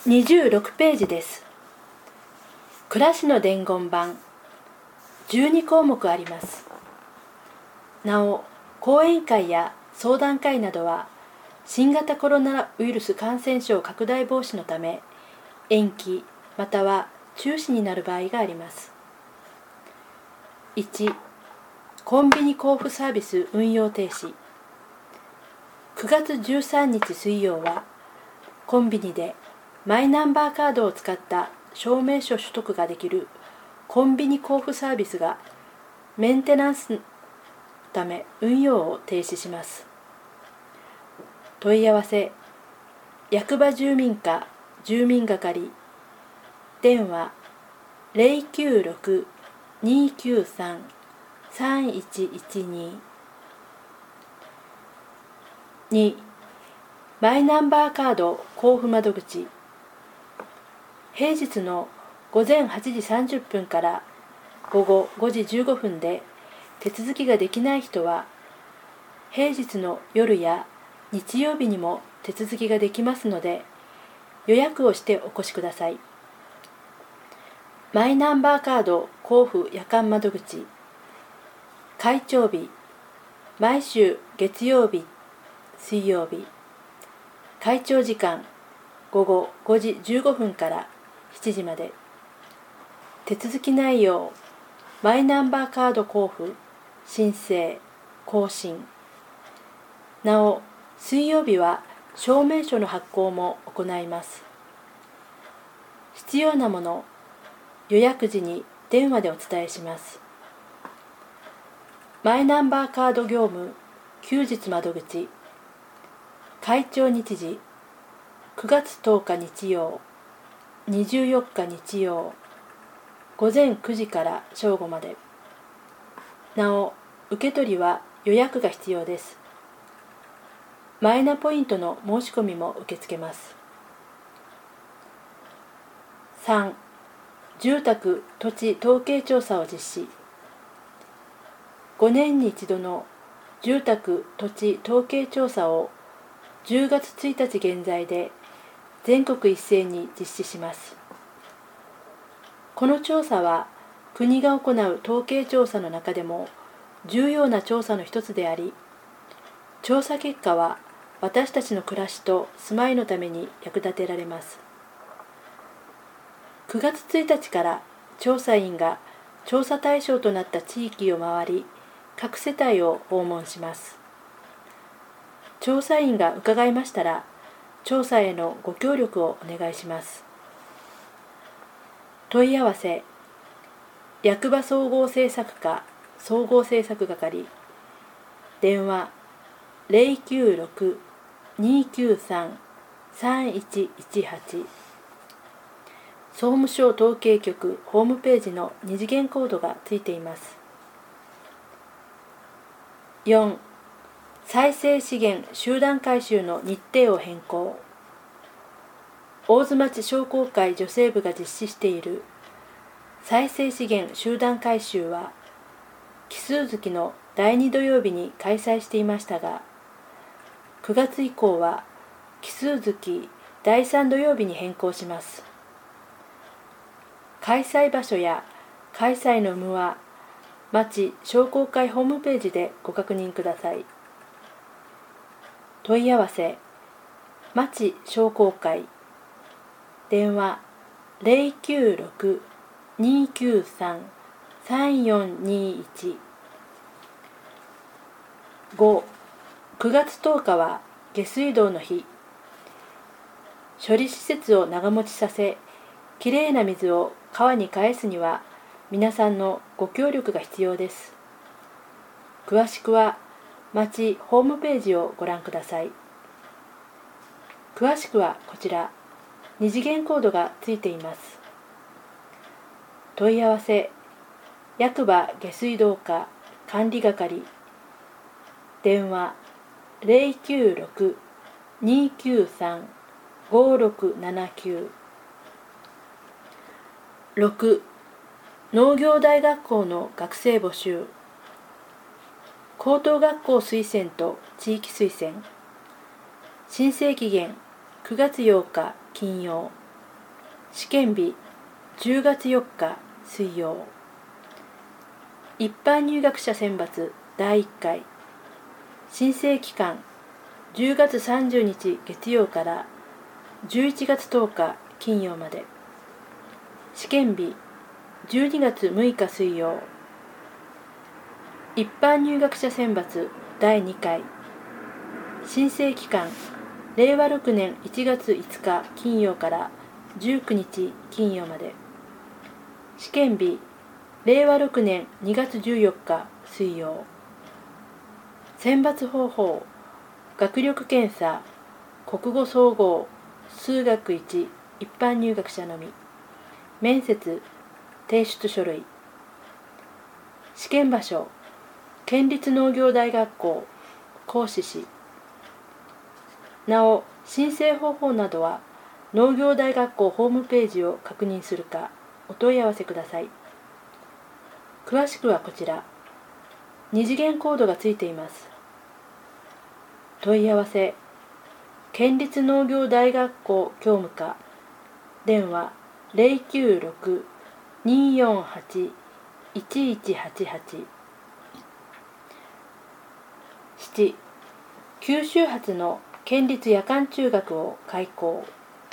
26ページです。暮らしの伝言版12項目あります。なお、講演会や相談会などは新型コロナウイルス感染症拡大防止のため延期または中止になる場合があります。1、コンビニ交付サービス運用停止。9月13日水曜はコンビニでマイナンバーカードを使った証明書取得ができるコンビニ交付サービスがメンテナンスのため運用を停止します。問い合わせ役場住民課住民係電話 096-293-3112 2. マイナンバーカード交付窓口平日の午前8時30分から午後5時15分で手続きができない人は平日の夜や日曜日にも手続きができますので予約をしてお越しください。マイナンバーカード交付夜間窓口開帳日毎週月曜日水曜日開帳時間午後5時15分から7時まで手続き内容マイナンバーカード交付申請更新なお水曜日は証明書の発行も行います。必要なもの予約時に電話でお伝えします。マイナンバーカード業務休日窓口開帳日時9月10日日曜24日日曜午前9時から正午まで。なお受け取りは予約が必要です。マイナポイントの申し込みも受け付けます。3. 住宅・土地統計調査を実施。5年に一度の住宅・土地統計調査を10月1日現在で全国一斉に実施します。この調査は国が行う統計調査の中でも重要な調査の一つであり、調査結果は私たちの暮らしと住まいのために役立てられます。9月1日から調査員が調査対象となった地域を回り、各世帯を訪問します。調査員が伺いましたら、調査へのご協力をお願いします。問い合わせ役場総合政策課総合政策係電話 096-293-3118 総務省統計局ホームページの二次元コードがついています。4. 再生資源集団回収の日程を変更。大津町商工会女性部が実施している再生資源集団回収は奇数月の第2土曜日に開催していましたが、9月以降は奇数月第3土曜日に変更します。開催場所や開催の有無は町商工会ホームページでご確認ください。問い合わせ町商工会電話 096-293-3421 5. 9月10日は下水道の日。処理施設を長持ちさせ、きれいな水を川に返すには皆さんのご協力が必要です。詳しくは町ホームページをご覧ください。詳しくはこちら、二次元コードがついています。問い合わせ役場下水道課管理係電話 096-293-5679 6. 農業大学校の学生募集。高等学校推薦と地域推薦。申請期限9月8日金曜。 試験日10月4日水曜。一般入学者選抜第1回。申請期間10月30日月曜から11月10日金曜まで。試験日12月6日水曜。一般入学者選抜第2回。申請期間令和6年1月5日金曜から19日金曜まで。試験日令和6年2月14日水曜。選抜方法学力検査国語総合数学1一般入学者のみ。面接提出書類。試験場所県立農業大学校合志市。なお申請方法などは農業大学校ホームページを確認するかお問い合わせください。詳しくはこちら。二次元コードがついています。問い合わせ県立農業大学校教務課電話096-248-1188。7. 九州発の県立夜間中学を開校。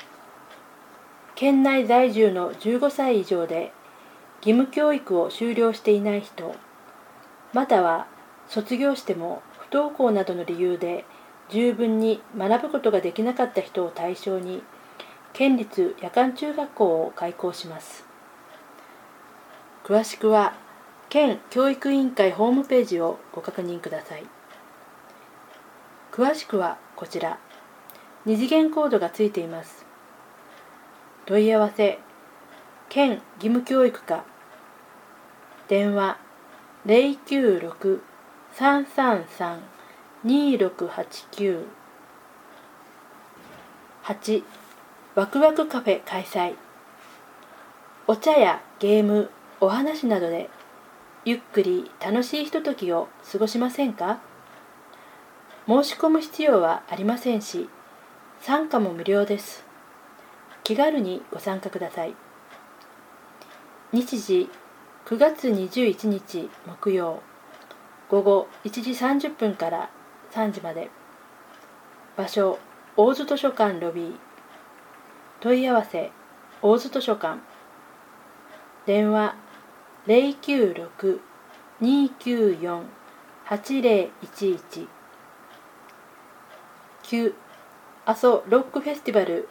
県内在住の15歳以上で義務教育を修了していない人、または卒業しても不登校などの理由で十分に学ぶことができなかった人を対象に県立夜間中学校を開校します。詳しくは県教育委員会ホームページをご確認ください。詳しくはこちら。二次元コードがついています。問い合わせ県義務教育課電話096-333-2689。8. ワクワクカフェ開催。お茶やゲーム、お話などでゆっくり楽しいひとときを過ごしませんか？申し込む必要はありませんし、参加も無料です。気軽にご参加ください。日時9月21日木曜午後1時30分から3時まで。場所大津図書館ロビー。問い合わせ大津図書館電話096-294-8011。9. 阿蘇ロックフェスティバル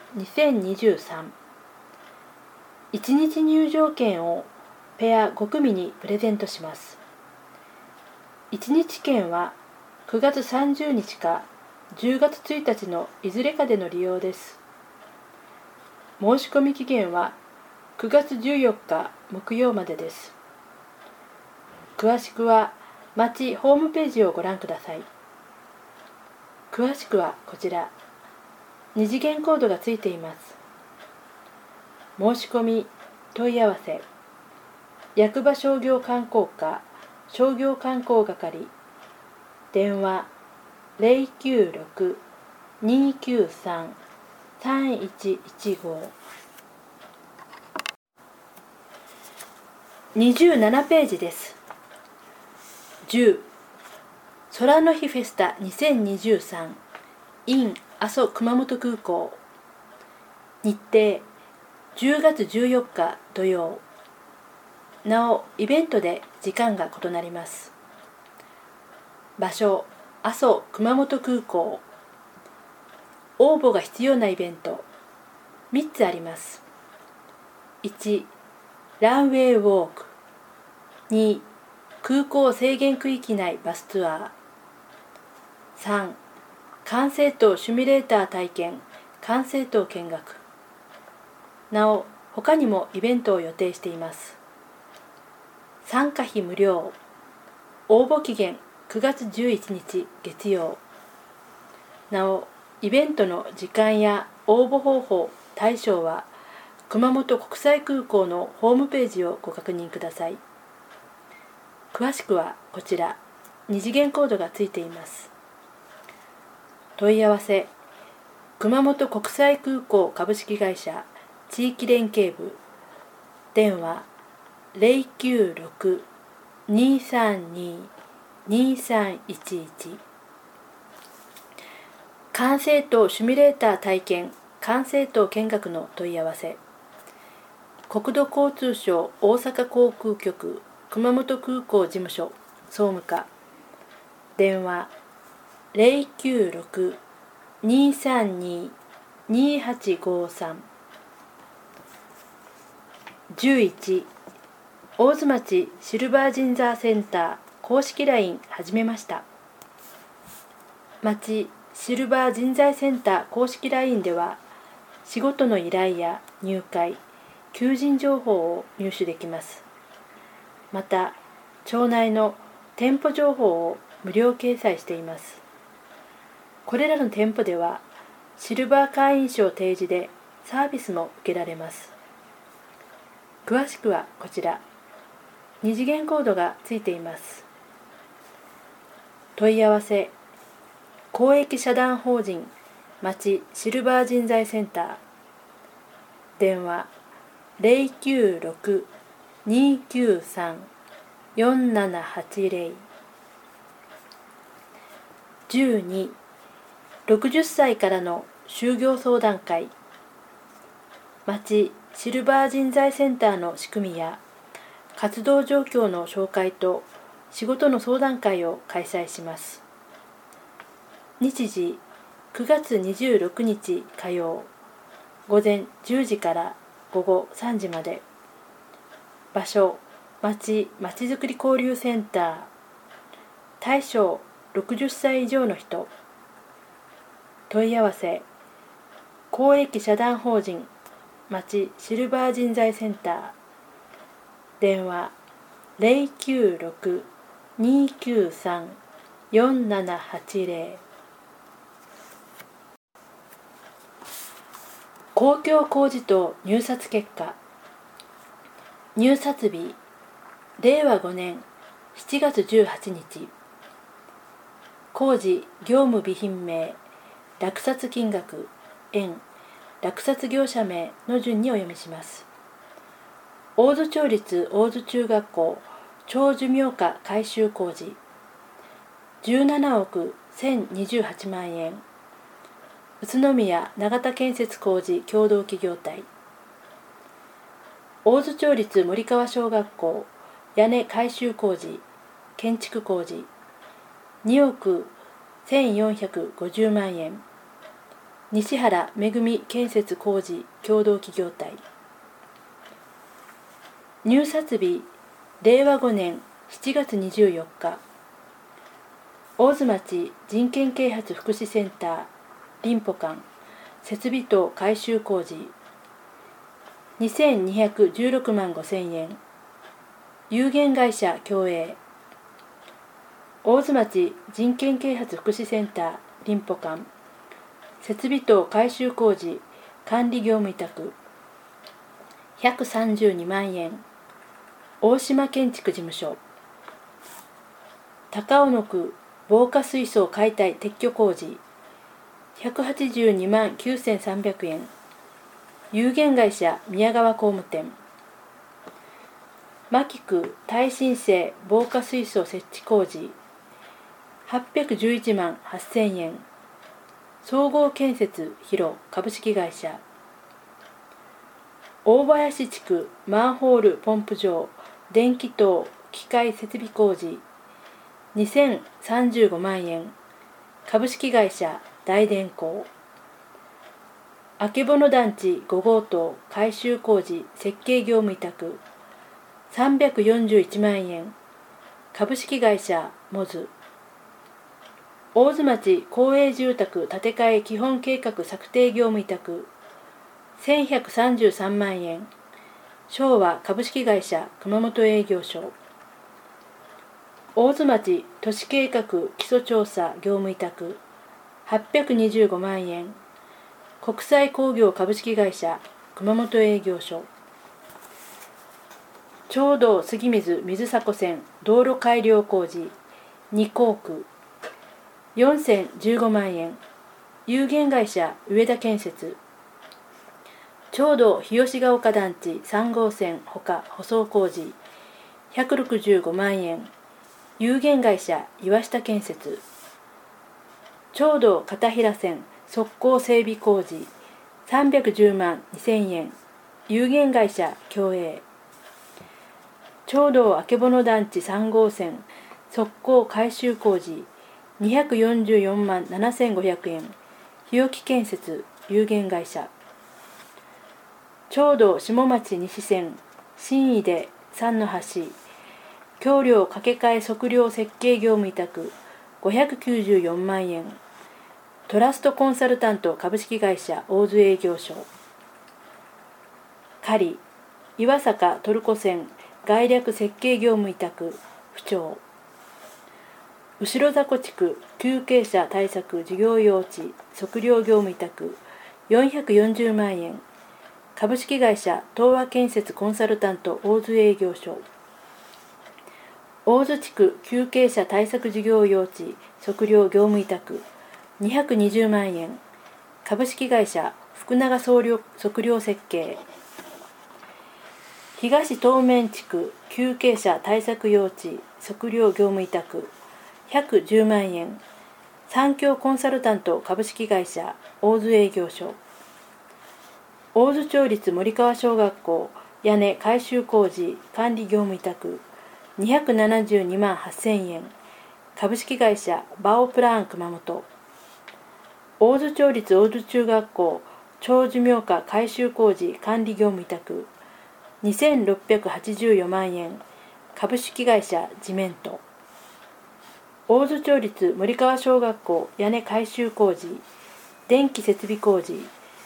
2023。1日入場券をペア5組にプレゼントします。1日券は9月30日か10月1日のいずれかでの利用です。申し込み期限は9月14日木曜までです。詳しくは町ホームページをご覧ください。詳しくはこちら。二次元コードがついています。申し込み問い合わせ役場商業観光課商業観光係電話096-293-3115。27ページです。10. 空の日フェスタ2023 in 阿蘇熊本空港。日程10月14日土曜。なおイベントで時間が異なります。場所阿蘇熊本空港。応募が必要なイベント3つあります。1. ランウェイウォーク。2. 空港制限区域内バスツアー。3. 管制塔シミュレーター体験管制塔見学。なお他にもイベントを予定しています。参加費無料。応募期限9月11日月曜。なおイベントの時間や応募方法対象は熊本国際空港のホームページをご確認ください。詳しくはこちら。二次元コードがついています。問い合わせ熊本国際空港株式会社地域連携部電話 096-232-2311 管制塔シミュレーター体験管制塔見学の問い合わせ国土交通省大阪航空局熊本空港事務所総務課電話 096-232-2853 11大津町シルバージンザーセンター公式 LINE 始めました。町シルバー人材センター公式 LINE では仕事の依頼や入会、求人情報を入手できます。また、町内の店舗情報を無料掲載しています。これらの店舗ではシルバー会員証提示でサービスも受けられます。詳しくはこちら、二次元コードがついています。問い合わせ、公益社団法人町シルバー人材センター電話 096-293-4780 12 60歳からの就業相談会町シルバー人材センターの仕組みや活動状況の紹介と仕事の相談会を開催します。日時9月26日火曜午前10時から午後3時まで場所町づくり交流センター対象60歳以上の人問い合わせ公益社団法人町シルバー人材センター電話 096-293-4780 公共工事等入札結果入札日令和5年7月18日工事業務備品名落札金額円落札業者名の順にお読みします。大津町立大津中学校長寿命化改修工事17億1028万円宇都宮永田建設工事共同企業体大津町立森川小学校屋根改修工事建築工事2億1450万円西原めぐみ建設工事共同企業体入札日令和5年7月24日大津町人権啓発福祉センター林保館設備等改修工事2216万5000円有限会社共営大津町人権啓発福祉センター林保館設備等改修工事管理業務委託132万円大島建築事務所高尾の区防火水槽解体撤去工事182万9300円有限会社宮川工務店牧区耐震性防火水槽設置工事811万8000円総合建設広株式会社大林地区マンホールポンプ場電気塔機械設備工事2035万円株式会社大電工あけぼの団地5号棟改修工事設計業務委託341万円株式会社モズ大津町公営住宅建て替え基本計画策定業務委託1133万円昭和株式会社熊本営業所大津町都市計画基礎調査業務委託825万円国際工業株式会社熊本営業所町道杉水水迫線道路改良工事二港区4015万円有限会社上田建設町道日吉ヶ丘団地3号線ほか舗装工事165万円。有限会社岩下建設。町道片平線側溝整備工事310万2000円。有限会社共栄。町道あけぼの団地3号線側溝改修工事244万7500円。日置建設有限会社。町道下町西線新井出三の橋橋梁架け替え測量設計業務委託594万円。トラストコンサルタント株式会社大津営業所。仮岩坂トルコ線概略設計業務委託府庁。後迫地区急傾斜対策事業用地測量業務委託440万円。株式会社東和建設コンサルタント大津営業所。大津地区急傾斜対策事業用地測量業務委託220万円。株式会社福永測量設計。東東面地区急傾斜対策用地測量業務委託110万円。三共コンサルタント株式会社大津営業所。大津町立森川小学校屋根改修工事管理業務委託272万8000円。株式会社バオプラン熊本。大津町立大津中学校長寿命家改修工事管理業務委託2684万円。株式会社ジメント。大津町立森川小学校屋根改修工事電気設備工事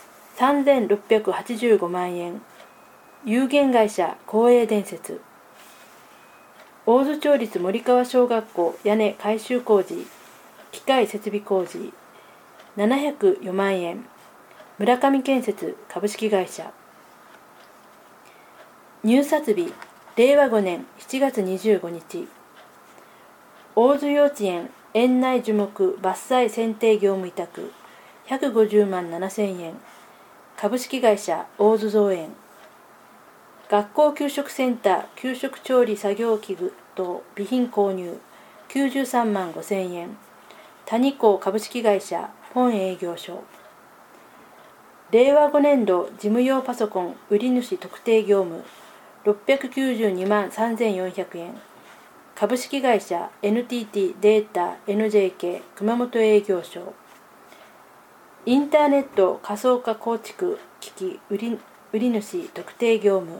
3685万円。有限会社光栄電設。大津町立森川小学校屋根改修工事機械設備工事704万円。村上建設株式会社。入札日令和5年7月25日。大津幼稚園園内樹木伐採剪定業務委託150万7000円。株式会社大津造園。学校給食センター給食調理作業器具等備品購入93万5000円。谷港株式会社本営業所。令和5年度事務用パソコン売り主特定業務692万3400円。株式会社 NTT データ NJK 熊本営業所。インターネット仮想化構築機器売り主特定業務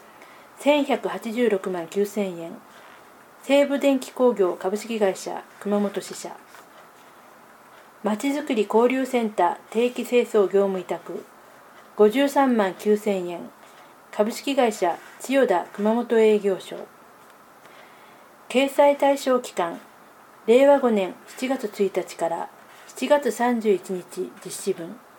1186万9000円。西武電機工業株式会社熊本支社。まちづくり交流センター定期清掃業務委託53万9000円。株式会社千代田熊本営業所。掲載対象期間令和5年7月1日から7月31日実施分。